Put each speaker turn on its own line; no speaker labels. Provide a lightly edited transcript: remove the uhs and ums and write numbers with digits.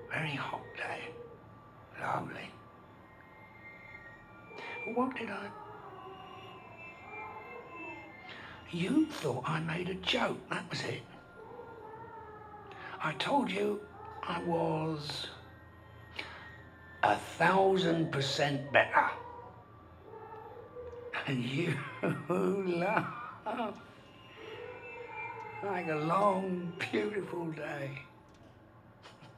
Very hot day. Lovely. What did I... You thought I made a joke, that was it. I told you I was 1,000% better. And you laughed like a long, beautiful day.